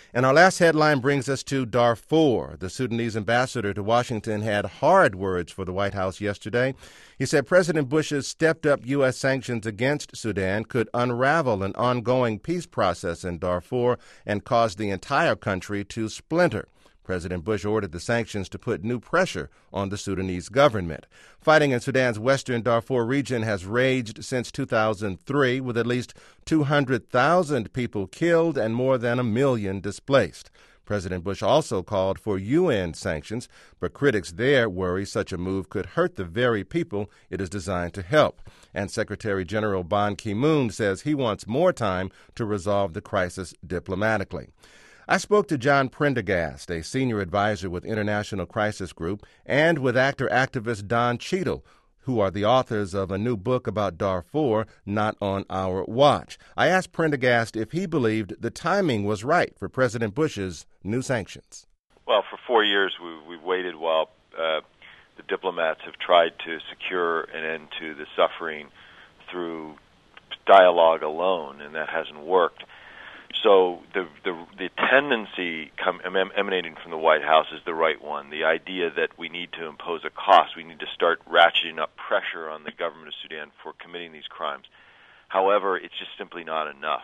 And our last headline brings us to Darfur. The Sudanese ambassador to Washington had hard words for the White House yesterday. He said President Bush's stepped-up U.S. sanctions against Sudan could unravel an ongoing peace process in Darfur and cause the entire country to splinter. President Bush ordered the sanctions to put new pressure on the Sudanese government. Fighting in Sudan's western Darfur region has raged since 2003, with at least 200,000 people killed and more than 1 million displaced. President Bush also called for UN sanctions, but critics there worry such a move could hurt the very people it is designed to help. And Secretary General Ban Ki-moon says he wants more time to resolve the crisis diplomatically. I spoke to John Prendergast, a senior advisor with International Crisis Group, and with actor-activist Don Cheadle, who are the authors of a new book about Darfur, Not on Our Watch. I asked Prendergast if he believed the timing was right for President Bush's new sanctions. Well, for 4 years we've waited while the diplomats have tried to secure an end to the suffering through dialogue alone, and that hasn't worked. So the tendency emanating from the White House is the right one. The idea that we need to impose a cost, we need to start ratcheting up pressure on the government of Sudan for committing these crimes. However, it's just simply not enough,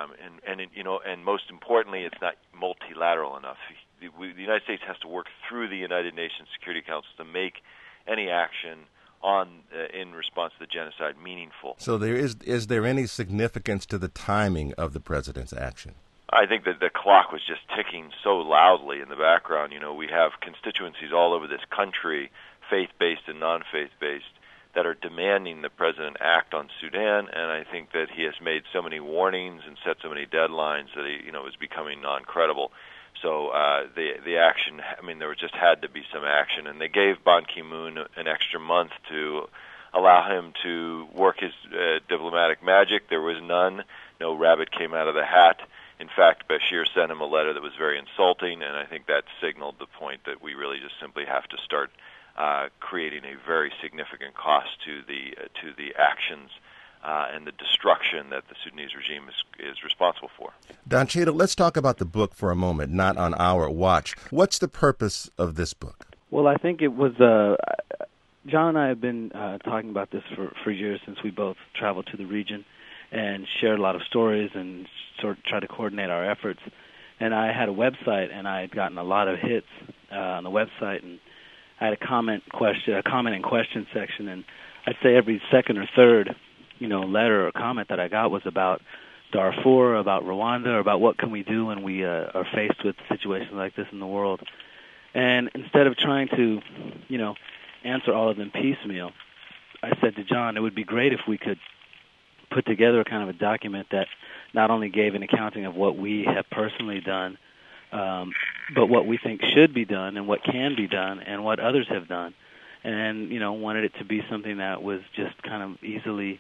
and most importantly, it's not multilateral enough. The United States has to work through the United Nations Security Council to make any action in response to the genocide meaningful. So is there any significance to the timing of the president's action? I think that the clock was just ticking so loudly in the background. You know, we have constituencies all over this country, faith-based and non-faith-based, that are demanding the president act on Sudan, and I think that he has made so many warnings and set so many deadlines that he, is becoming non-credible. So the action, there just had to be some action, and they gave Ban Ki-moon an extra month to allow him to work his diplomatic magic. There was none. No rabbit came out of the hat. In fact, Bashir sent him a letter that was very insulting, and I think that signaled the point that we really just simply have to start creating a very significant cost to the actions and the destruction that the Sudanese regime is responsible for. Don Cheadle, let's talk about the book for a moment, Not on Our Watch. What's the purpose of this book? Well, I think it was, John and I have been talking about this for years, since we both traveled to the region and shared a lot of stories and sort of tried to coordinate our efforts. And I had a website, and I had gotten a lot of hits on the website, and I had a comment and question section, and I'd say every second or third letter or comment that I got was about Darfur, about Rwanda, or about what can we do when we are faced with situations like this in the world. And instead of trying to, answer all of them piecemeal, I said to John, it would be great if we could put together kind of a document that not only gave an accounting of what we have personally done, but what we think should be done and what can be done and what others have done. And, wanted it to be something that was just kind of easily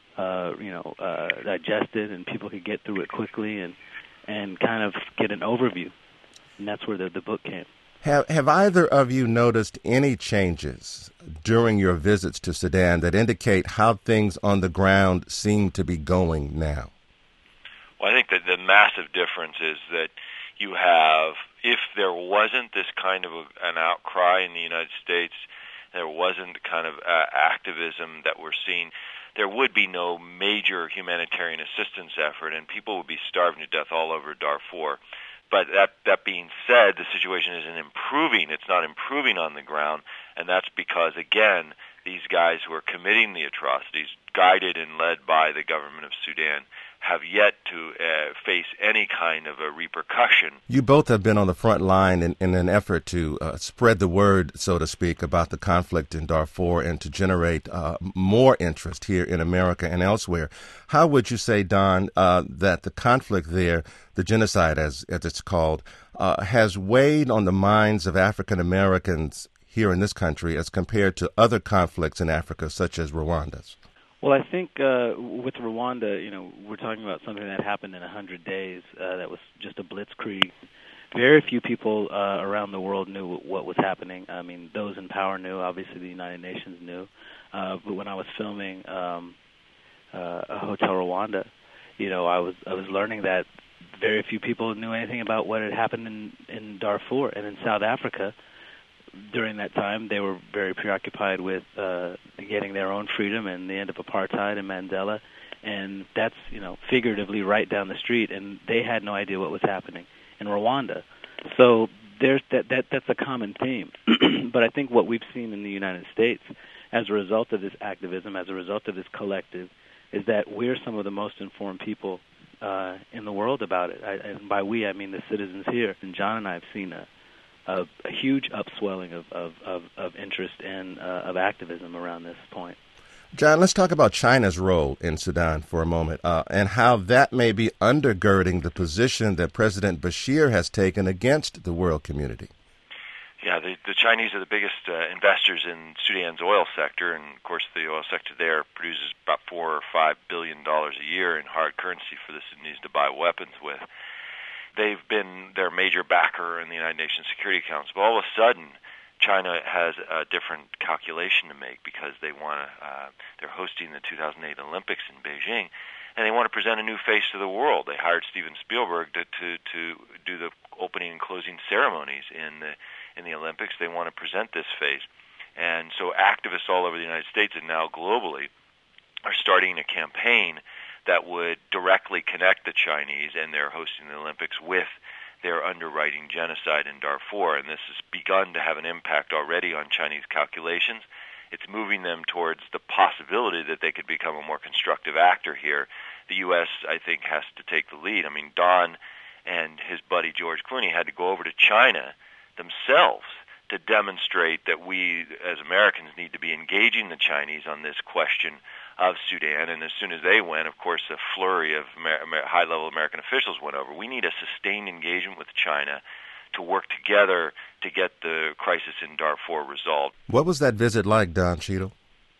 digested, and people could get through it quickly and kind of get an overview. And that's where the book came. Have either of you noticed any changes during your visits to Sudan that indicate how things on the ground seem to be going now? Well, I think that the massive difference is that you have, if there wasn't this kind of an outcry in the United States, there wasn't the kind of activism that we're seeing, there would be no major humanitarian assistance effort, and people would be starving to death all over Darfur. But that being said, the situation isn't improving. It's not improving on the ground, and that's because, again, these guys who are committing the atrocities, guided and led by the government of Sudan, have yet to face any kind of a repercussion. You both have been on the front line in an effort to spread the word, so to speak, about the conflict in Darfur and to generate more interest here in America and elsewhere. How would you say, Don, that the conflict there, the genocide as it's called, has weighed on the minds of African Americans here in this country as compared to other conflicts in Africa, such as Rwanda's? Well, I think with Rwanda, we're talking about something that happened in 100 days. That was just a blitzkrieg. Very few people around the world knew what was happening. I mean, those in power knew. Obviously, the United Nations knew. But when I was filming a Hotel Rwanda, I was learning that very few people knew anything about what had happened in Darfur and in South Africa. During that time, they were very preoccupied with getting their own freedom and the end of apartheid and Mandela, and that's, figuratively right down the street, and they had no idea what was happening in Rwanda. So there's that's a common theme. But I think what we've seen in the United States as a result of this activism, as a result of this collective, is that we're some of the most informed people in the world about it. And by we, I mean the citizens here. And John and I have seen a huge upswelling of interest and of activism around this point. John, let's talk about China's role in Sudan for a moment and how that may be undergirding the position that President Bashir has taken against the world community. Yeah, the Chinese are the biggest investors in Sudan's oil sector, and of course the oil sector there produces about $4 or $5 billion a year in hard currency for the Sudanese to buy weapons with. They've been their major backer in the United Nations Security Council, but all of a sudden China has a different calculation to make because they're hosting the 2008 Olympics in Beijing, and they want to present a new face to the world. They hired Steven Spielberg to do the opening and closing ceremonies in the Olympics. They want to present this face, and so activists all over the United States and now globally are starting a campaign that would directly connect the Chinese and their hosting the Olympics with their underwriting genocide in Darfur, and this has begun to have an impact already on Chinese calculations. It's moving them towards the possibility that they could become a more constructive actor here. The U.S., I think, has to take the lead. I mean, Don and his buddy George Clooney had to go over to China themselves to demonstrate that we as Americans need to be engaging the Chinese on this question of Sudan, and as soon as they went, of course, a flurry of high-level American officials went over. We need a sustained engagement with China to work together to get the crisis in Darfur resolved. What was that visit like, Don Cheadle?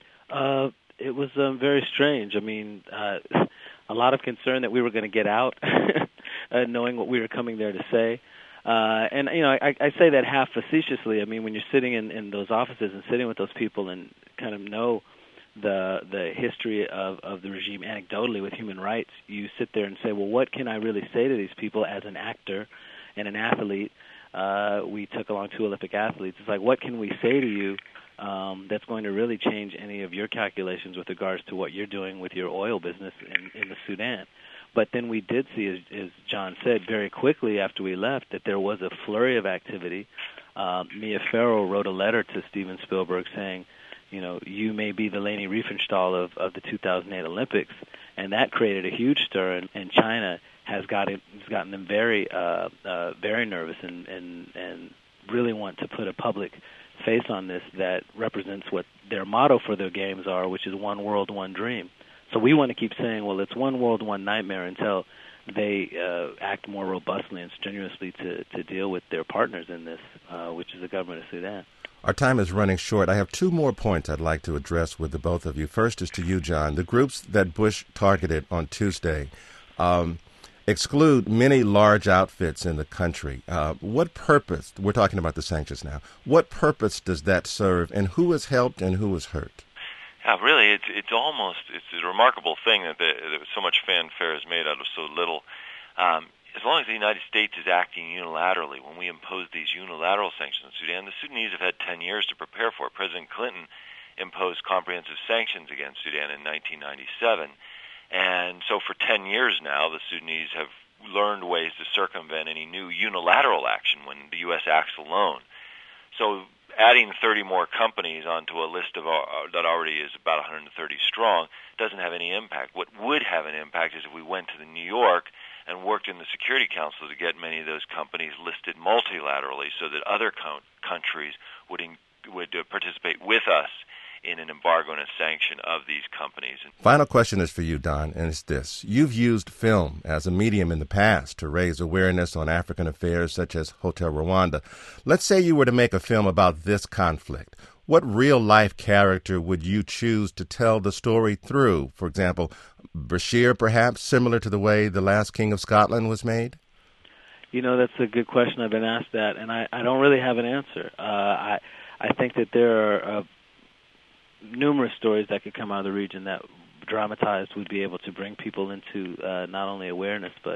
It was very strange. I mean, a lot of concern that we were going to get out, knowing what we were coming there to say. And, I say that half facetiously. I mean, when you're sitting in those offices and sitting with those people and kind of know the history of the regime anecdotally with human rights, you sit there and say, well, what can I really say to these people as an actor and an athlete? We took along 2 Olympic athletes. It's like, what can we say to you that's going to really change any of your calculations with regards to what you're doing with your oil business in the Sudan? But then we did see, as John said, very quickly after we left, that there was a flurry of activity. Mia Farrow wrote a letter to Steven Spielberg saying, you may be the Leni Riefenstahl of the 2008 Olympics, and that created a huge stir. And China has gotten them very, very nervous and really want to put a public face on this that represents what their motto for their games are, which is one world, one dream. So we want to keep saying, well, it's one world, one nightmare until they act more robustly and strenuously to deal with their partners in this, which is the government of Sudan. Our time is running short. I have 2 more points I'd like to address with the both of you. First is to you, John. The groups that Bush targeted on Tuesday exclude many large outfits in the country. What purpose, we're talking about the sanctions now, what purpose does that serve, and who is helped and who is hurt? Yeah, really, it's a remarkable thing that so much fanfare is made out of so little. As long as the United States is acting unilaterally, when we impose these unilateral sanctions on Sudan, the Sudanese have had 10 years to prepare for it. President Clinton imposed comprehensive sanctions against Sudan in 1997. And so for 10 years now, the Sudanese have learned ways to circumvent any new unilateral action when the U.S. acts alone. So adding 30 more companies onto a list of that already is about 130 strong doesn't have any impact. What would have an impact is if we went to New York and worked in the Security Council to get many of those companies listed multilaterally so that other countries would participate with us in an embargo and a sanction of these companies. Final question is for you, Don, and it's this. You've used film as a medium in the past to raise awareness on African affairs such as Hotel Rwanda. Let's say you were to make a film about this conflict. What real-life character would you choose to tell the story through? For example, Bashir, perhaps, similar to the way The Last King of Scotland was made? That's a good question. I've been asked that, and I don't really have an answer. I think that there are numerous stories that could come out of the region that dramatized would be able to bring people into not only awareness but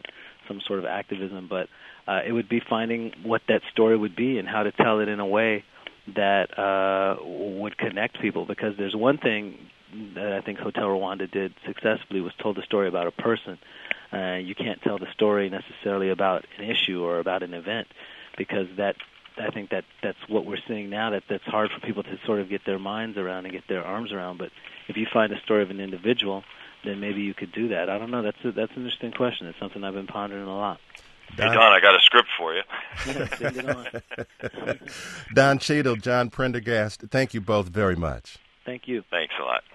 some sort of activism, but it would be finding what that story would be and how to tell it in a way that would connect people. Because there's one thing that I think Hotel Rwanda did successfully, was told the story about a person. You can't tell the story necessarily about an issue or about an event, because I think that's what we're seeing now, that's hard for people to sort of get their minds around and get their arms around. But if you find a story of an individual, then maybe you could do that. I don't know. That's an interesting question. It's something I've been pondering a lot. Hey, Don, I got a script for you. Send it on. Don Cheadle, John Prendergast, thank you both very much. Thank you. Thanks a lot.